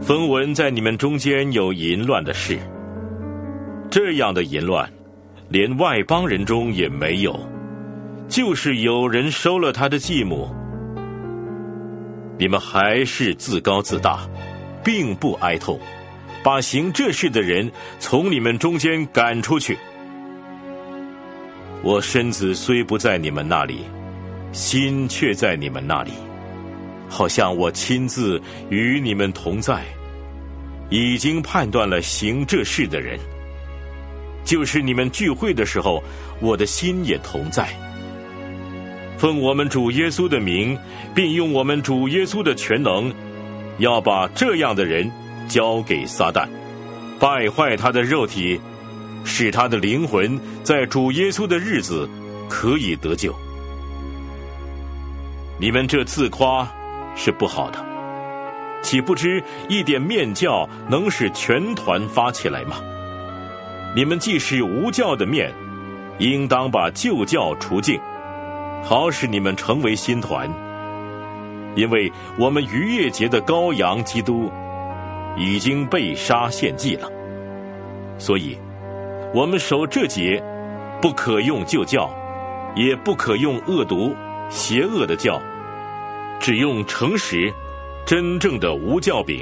风闻在你们中间有淫乱的事，这样的淫乱连外邦人中也没有，就是有人收了他的继母。你们还是自高自大，并不哀痛，把行这事的人从你们中间赶出去。我身子虽不在你们那里，心却在你们那里，好像我亲自与你们同在，已经判断了行这事的人。就是你们聚会的时候，我的心也同在。奉我们主耶稣的名，并用我们主耶稣的全能，要把这样的人交给撒旦，败坏他的肉体，使他的灵魂在主耶稣的日子可以得救。你们这自夸是不好的，岂不知一点面教能使全团发起来吗？你们既是无教的面，应当把旧教除尽，好使你们成为新团。因为我们逾越节的羔羊基督已经被杀献祭了，所以我们守这节，不可用旧教，也不可用恶毒邪恶的教，只用诚实真正的无教饼。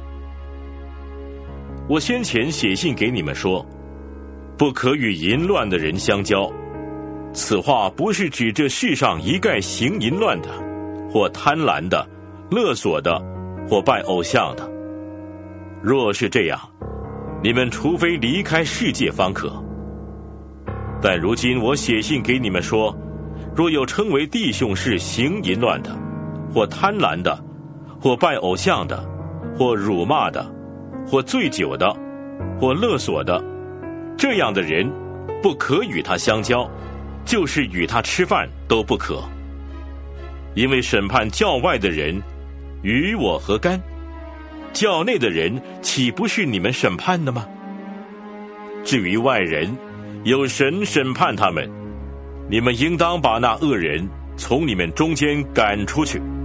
我先前写信给你们说，不可与淫乱的人相交。此话不是指这世上一概行淫乱的，或贪婪的，勒索的，或拜偶像的。若是这样，你们除非离开世界方可。但如今我写信给你们说，若有称为弟兄是行淫乱的，或贪婪的，或拜偶像的，或辱骂的，或醉酒的，或勒索的，这样的人不可与他相交，就是与他吃饭都不可。因为审判教外的人与我何干？教内的人岂不是你们审判的吗？至于外人，有神审判他们，你们应当把那恶人从你们中间赶出去。